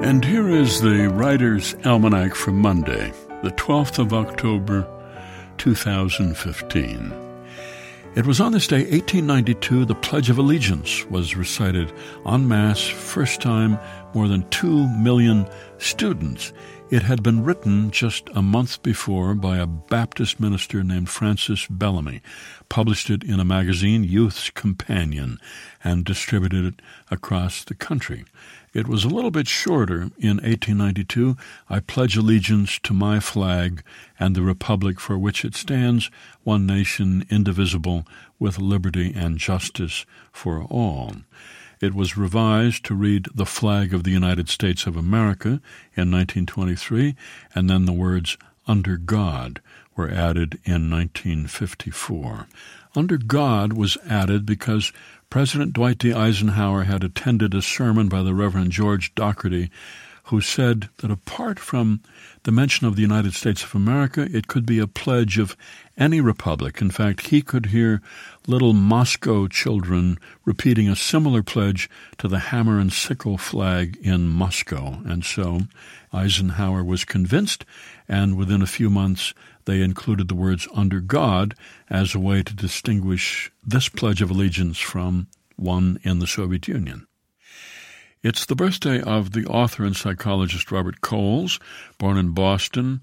And here is the Writer's Almanac for Monday, the 12th of October, 2015. It was on this day, 1892, the Pledge of Allegiance was recited en masse, first time more than 2 million students. It had been written just a month before by a Baptist minister named Francis Bellamy, published it in a magazine, Youth's Companion, and distributed it across the country. It was a little bit shorter. In 1892, I pledge allegiance to my flag and the republic for which it stands, one nation, indivisible, with liberty and justice for all. It was revised to read the flag of the United States of America in 1923, and then the words under God were added in 1954. Under God was added because President Dwight D. Eisenhower had attended a sermon by the Reverend George Dougherty, who said that apart from the mention of the United States of America, it could be a pledge of any republic. In fact, he could hear little Moscow children repeating a similar pledge to the hammer and sickle flag in Moscow. And so Eisenhower was convinced, and within a few months they included the words under God as a way to distinguish this Pledge of Allegiance from one in the Soviet Union. It's the birthday of the author and psychologist Robert Coles, born in Boston,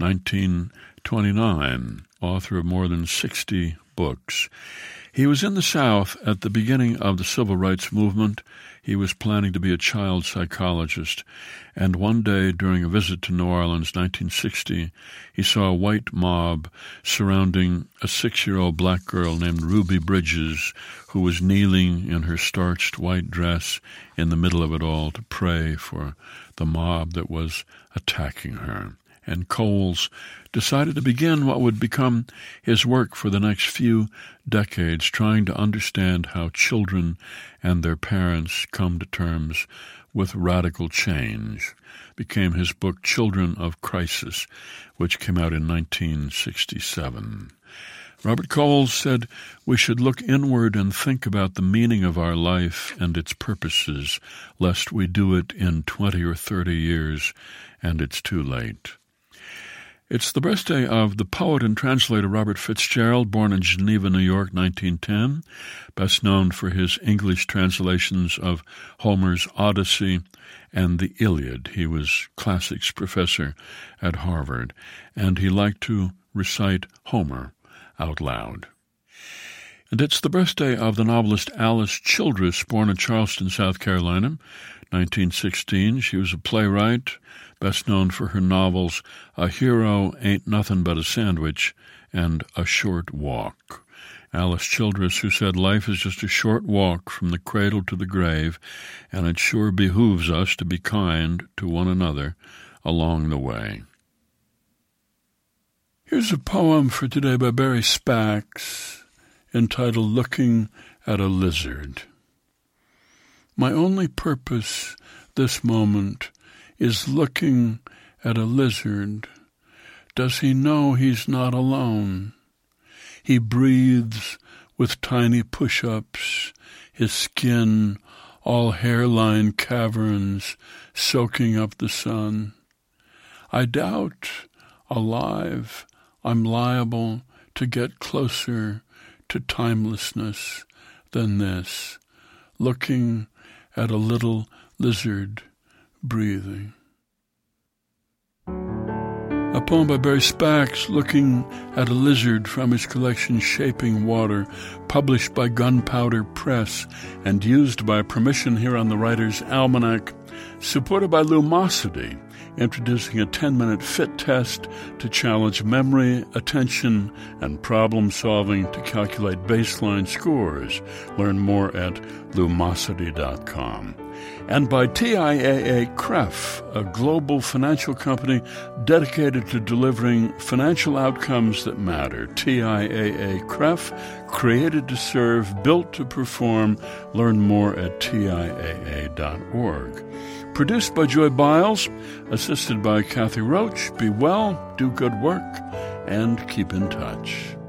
1929, author of more than 60 books. He was in the South at the beginning of the Civil Rights Movement. He was planning to be a child psychologist, and one day during a visit to New Orleans, 1960, he saw a white mob surrounding a 6-year-old black girl named Ruby Bridges, who was kneeling in her starched white dress in the middle of it all to pray for the mob that was attacking her. And Coles decided to begin what would become his work for the next few decades, trying to understand how children and their parents come to terms with radical change. Became his book Children of Crisis, which came out in 1967. Robert Coles said we should look inward and think about the meaning of our life and its purposes, lest we do it in 20 or 30 years and it's too late. It's the birthday of the poet and translator Robert Fitzgerald, born in Geneva, New York, 1910, best known for his English translations of Homer's Odyssey and the Iliad. He was classics professor at Harvard, and he liked to recite Homer out loud. And it's the birthday of the novelist Alice Childress, born in Charleston, South Carolina, 1916. She was a playwright, best known for her novels A Hero Ain't Nothing But a Sandwich and A Short Walk. Alice Childress, who said life is just a short walk from the cradle to the grave, and it sure behooves us to be kind to one another along the way. Here's a poem for today by Barry Spacks, entitled Looking at a Lizard. My only purpose this moment is looking at a lizard. Does he know he's not alone? He breathes with tiny push-ups, his skin all hairline caverns soaking up the sun. I doubt, alive, I'm liable to get closer to timelessness than this, looking at a little lizard breathing. A poem by Barry Spacks, Looking at a Lizard, from his collection Shaping Water, published by Gunpowder Press and used by permission here on the Writer's Almanac, supported by Lumosity, introducing a 10-minute fit test to challenge memory, attention, and problem-solving to calculate baseline scores. Learn more at Lumosity.com. And by TIAA-CREF, a global financial company dedicated to delivering financial outcomes that matter. TIAA-CREF, created to serve, built to perform. Learn more at TIAA.org. Produced by Joy Biles, assisted by Kathy Roach. Be well, do good work, and keep in touch.